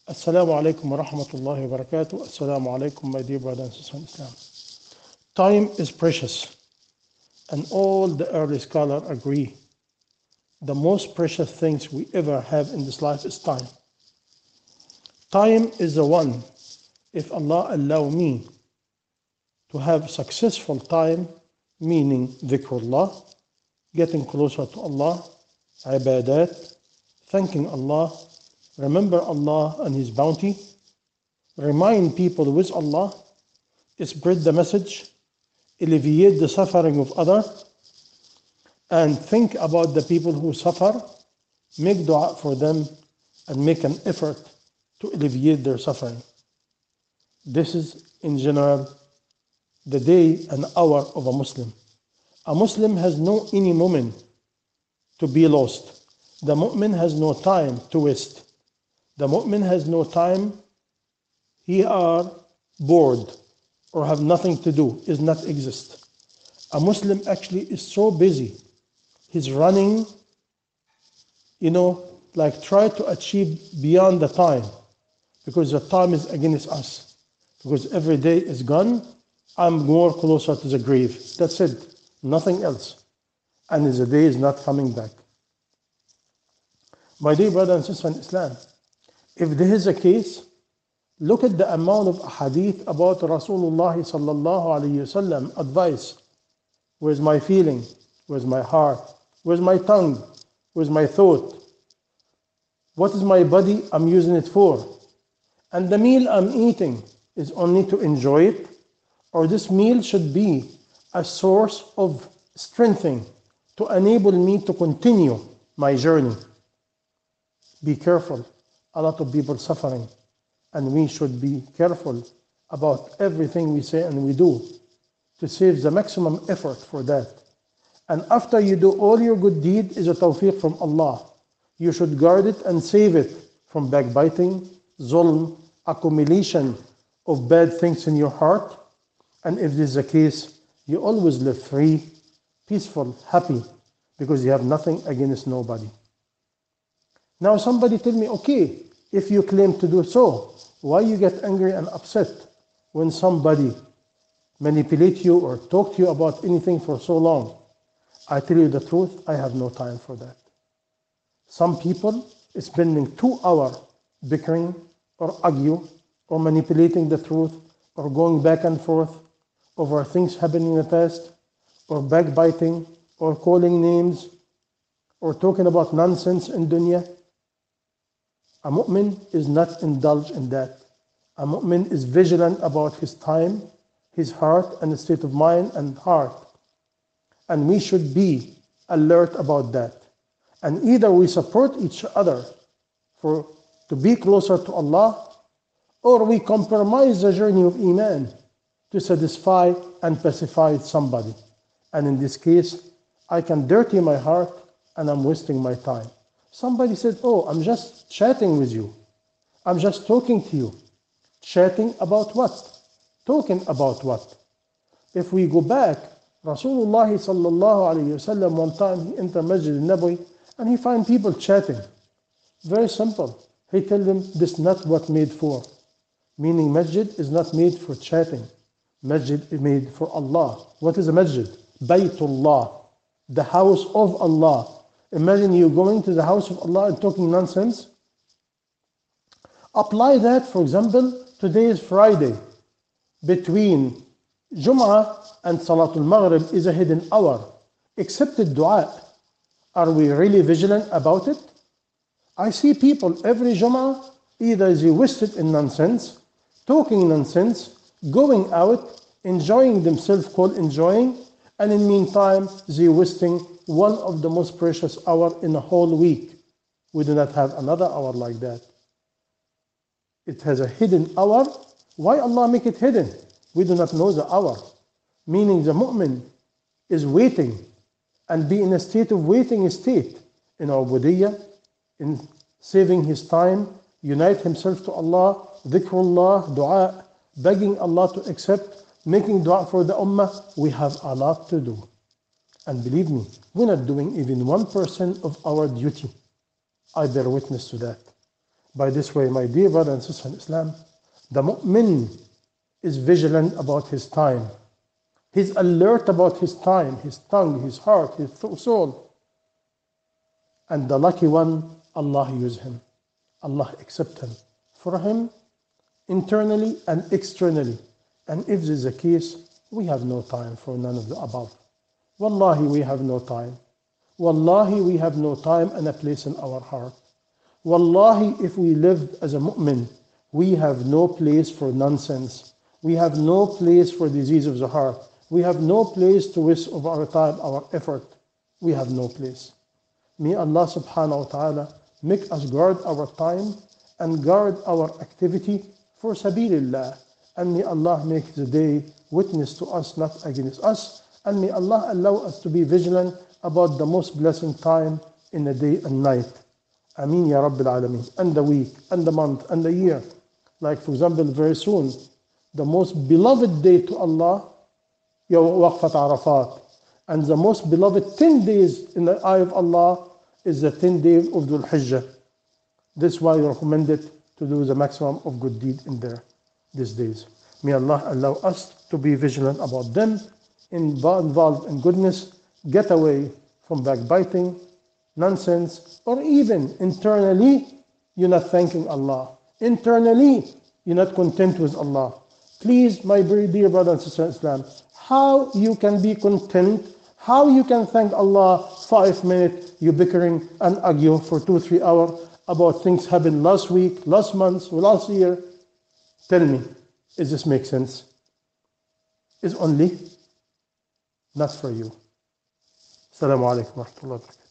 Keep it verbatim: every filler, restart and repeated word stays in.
Assalamu alaikum wa rahmatullahi wa barakatuh. Assalamu alaikum, my dear brothers and sisters in Islam. Time is precious, and all the early scholars agree. The most precious things we ever have in this life is time. Time is the one, if Allah allow me to have successful time, meaning dhikrullah, getting closer to Allah, ibadat, thanking Allah, remember Allah and His bounty, remind people with Allah, spread the message, alleviate the suffering of others, and think about the people who suffer, make dua for them, and make an effort to alleviate their suffering. This is, in general, the day and hour of a Muslim. A Muslim has no any moment to be lost. The mu'min has no time to waste. The mu'min has no time, he are bored or have nothing to do, is not exist. A Muslim actually is so busy, he's running, you know, like try to achieve beyond the time, because the time is against us. Because every day is gone, I'm more closer to the grave. That's it, nothing else. And the day is not coming back. My dear brothers and sisters in Islam, if this is the case, look at the amount of hadith about Rasulullah sallallahu alayhi wasallam advice. Where's my feeling? Where's my heart? Where's my tongue? Where's my thought? What is my body I'm using it for? And the meal I'm eating is only to enjoy it, or this meal should be a source of strengthening to enable me to continue my journey. Be careful. A lot of people suffering, and we should be careful about everything we say and we do to save the maximum effort for that. And after you do all your good deed is a tawfiq from Allah. You should guard it and save it from backbiting, zulm, accumulation of bad things in your heart. And if this is the case, you always live free, peaceful, happy, because you have nothing against nobody. Now somebody tell me, okay, if you claim to do so, why you get angry and upset when somebody manipulate you or talk to you about anything for so long? I tell you the truth, I have no time for that. Some people is spending two hours bickering or argue or manipulating the truth or going back and forth over things happening in the past or backbiting or calling names or talking about nonsense in dunya. A mu'min is not indulged in that. A mu'min is vigilant about his time, his heart, and his state of mind and heart. And we should be alert about that. And either we support each other for to be closer to Allah, or we compromise the journey of Iman to satisfy and pacify somebody. And in this case, I can dirty my heart and I'm wasting my time. Somebody said, oh, I'm just chatting with you. I'm just talking to you. Chatting about what? Talking about what? If we go back, Rasulullah sallallahu alayhi wasallam one time he entered Masjid al-Nabawi and he find people chatting. Very simple. He tell them this is not what made for. Meaning masjid is not made for chatting. Masjid is made for Allah. What is a masjid? Baytullah, the house of Allah. Imagine you going to the house of Allah and talking nonsense. Apply that, for example, today is Friday. Between Jum'ah and Salatul Maghrib is a hidden hour. Accepted dua. Are we really vigilant about it? I see people every Jum'ah, either they wasted in nonsense, talking nonsense, going out, enjoying themselves, called enjoying, and in the meantime, they wasting one of the most precious hours in a whole week. We do not have another hour like that. It has a hidden hour. Why Allah make it hidden? We do not know the hour. Meaning the mu'min is waiting and be in a state of waiting state in ubudiyyah, in saving his time, unite himself to Allah, dhikrullah, dua, begging Allah to accept, making dua for the ummah. We have a lot to do. And believe me, we're not doing even one percent of our duty. I bear witness to that. By this way, my dear brother and sister in Islam, the mu'min is vigilant about his time. He's alert about his time, his tongue, his heart, his soul. And the lucky one, Allah use him. Allah accept him. For him, internally and externally. And if this is the case, we have no time for none of the above. Wallahi, we have no time. Wallahi, we have no time and a place in our heart. Wallahi, if we lived as a mu'min, we have no place for nonsense. We have no place for disease of the heart. We have no place to waste of our time, our effort. We have no place. May Allah subhanahu wa ta'ala make us guard our time and guard our activity for sabilillah. And may Allah make the day witness to us, not against us. And may Allah allow us to be vigilant about the most blessed time in the day and night. Ameen ya Rabbil Alameen. And the week, and the month, and the year. Like for example, very soon, the most beloved day to Allah, Yawm Waqfat Arafat. And the most beloved ten days in the eye of Allah is the ten days of Dhul Hijjah. This is why you recommended to do the maximum of good deed in there, these days. May Allah allow us to be vigilant about them, involved in goodness, get away from backbiting, nonsense, or even internally, you're not thanking Allah. Internally, you're not content with Allah. Please, my very dear brother and sister in Islam, how you can be content, how you can thank Allah five minutes, you bickering and argue for two, three hours about things happened last week, last month, or last year. Tell me, does this make sense? It's only not for you. Assalamu alaikum wa rahmatullahi wa barakatuh.